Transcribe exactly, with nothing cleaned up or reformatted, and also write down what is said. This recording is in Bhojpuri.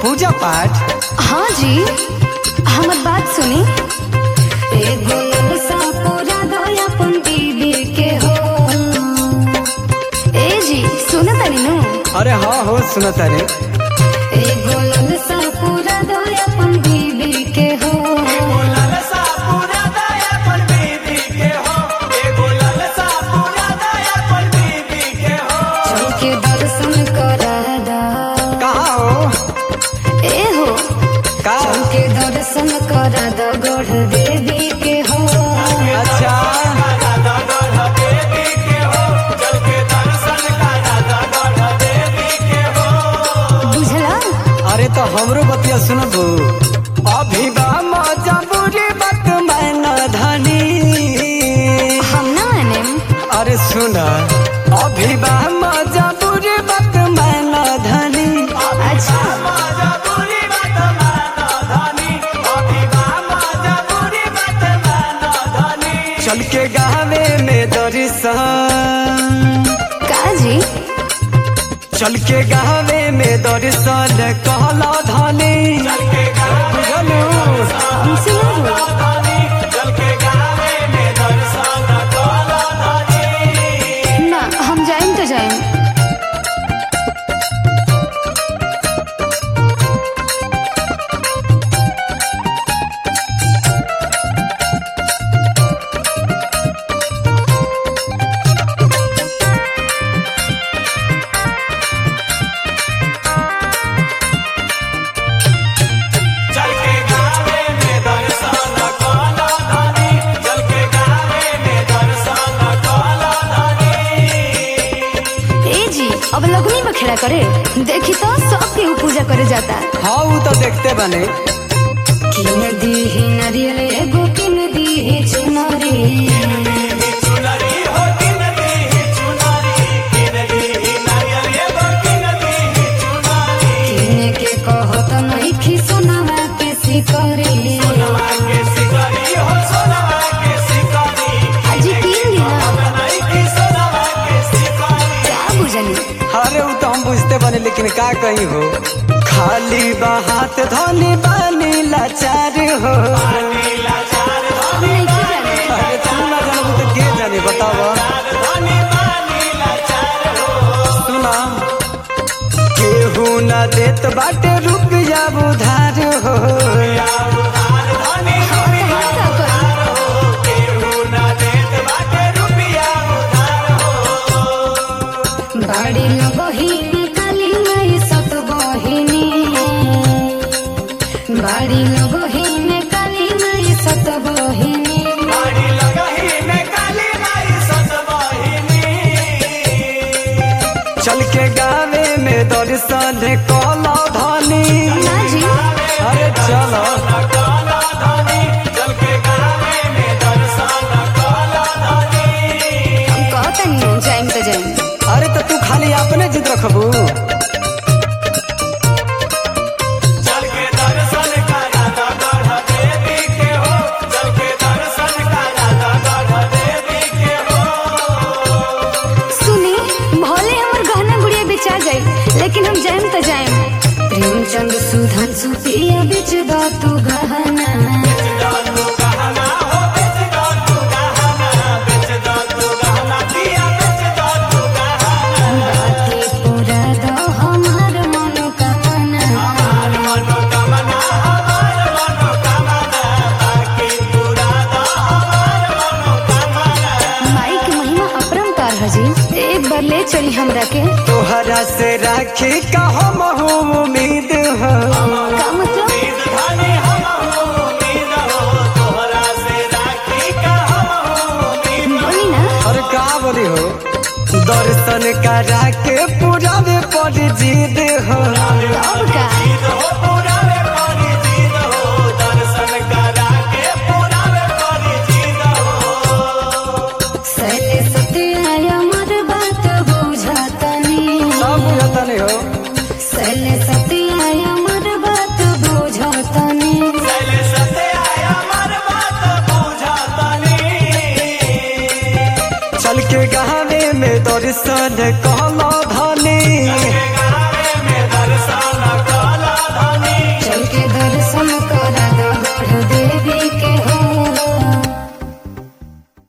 पूजा पाठ? हाँ जी, हमर बात सुनी। एगो ललसा पूरा दया अपन दीदी के हो। ए जी सुना तानी नु? अरे हाँ हो सुनत रे। एगो ललसा पूरा दया अपन दीदी के हो। चल के दर्शन करा दा। कहाँ हो? ए हो का? चल के दर्शन करा दा गढ़ देवी के हो। अच्छा बुझला? अरे तो हमरो बतिया सुनबो। अभी बा मजा बुरी बात मैं न धनी। हम ना माने। अरे सुना अभी बा मजा बुरी बात मैं न धनी। अच्छा चल के गावे में दर्शन। का जी? चल के गावे में दर्शन कहला धनी। बुझलू? हमसे ना बोल। ना हम जाएं तो जाएं। अब लगनी में खेला करे देखी तो सब केहू पूजा करे जाता। हाँ वो तो देखते बने। किन दी ही नारियल एगो किन दी ही चुनरी। किने के कहत नहीं खी सोनावा के सिकरी। हाजी किन दिना क्या बुझली? अरे वो तो हम बुझते बने लेकिन का कहीं हो। खाली बात धनी बानी लाचार हो। नहीं की जाने। अरे तू ना जानबू तो के जाने बतावा। सुना केहू ना देत बाटे रुक जा उधार हो। बाड़ी लगहिनी काली माई सत बहिनी। बाड़ी लगहिनी काली माई सत बहिनी। चल के गावे में दर्शन कहला धनी। ना जी अरे चलो हम कहतनी जाइम तो जाइम। अरे तो तू खाली अपने जिद रखबू। सुनी भले हमर गहना गुड़िया बेचा जाई लेकिन हम जाइम तो जाइम। प्रेमचंद सुधन सुपिया बेच दा तू गहना। बाकी पूरा दो हमार मनोकामना। माई के महिमा अपरंपार है जी। एक बार ले चली हमरा के। तोहरा से राखी का हम उम्मीद हो। का मतलब? बोली ना। अरे का बोली हो। दर्शन करा के पूरा में पड़ जीद हो। तब का? सैले सत्या हमर बात बुझतनी। सब बुझता नहीं हो। सैले सत्या हमर बात बुझतनी। चल के गावे में दर्शन कहला